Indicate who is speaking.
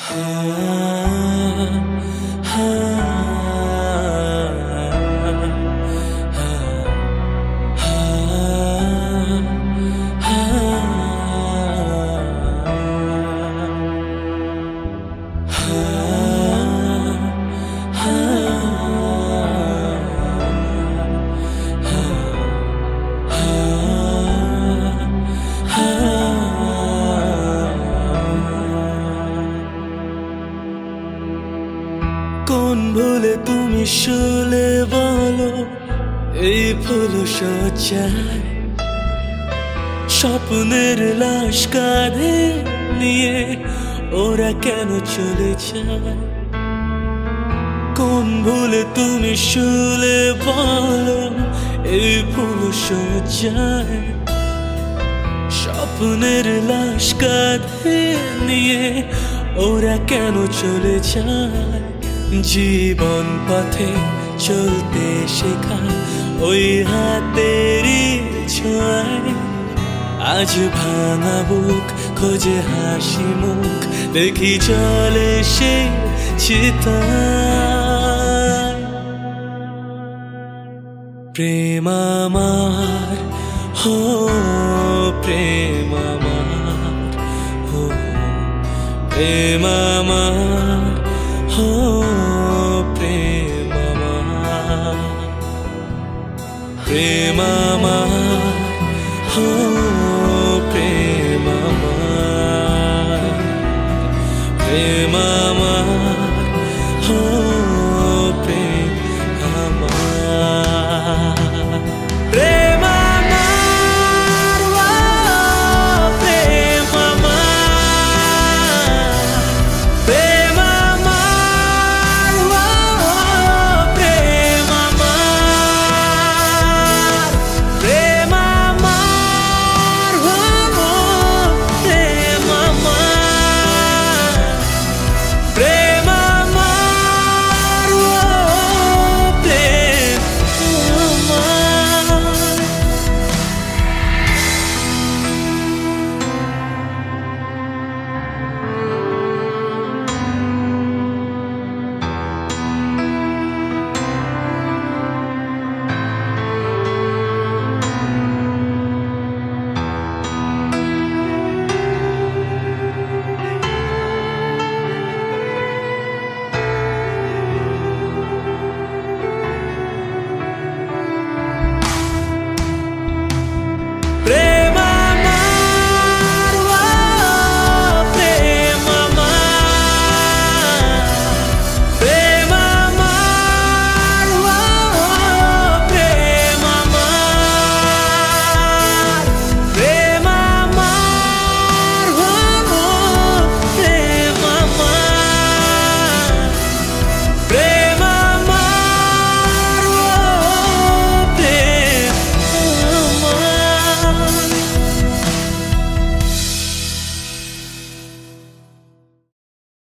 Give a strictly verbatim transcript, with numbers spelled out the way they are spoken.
Speaker 1: কোন ভুলে তুমি শুলে বলো এই ফুল সজ্জায় স্বপ্নের লাশ কাঁধে নিয়ে ওরা কেন চলে যায়? কোন ভুলে তুমি শুলে বলো এই ফুল সজ্জায় স্বপ্নের লাশ কাঁধে নিয়ে ওরা কেন চলে যায়? জীবন পথে চলতে শেখা ওই হাতেরই ছোঁয়ায় আজ ভাঙা বুক খোঁজে হাসি মুখ দেখি চলে সে চিতায়। প্রেম আমার হো প্রেম আমার হো প্রেম আমার হো প্রেম আমার প্রেম আমার হো প্রেম আমার প্রেম আমার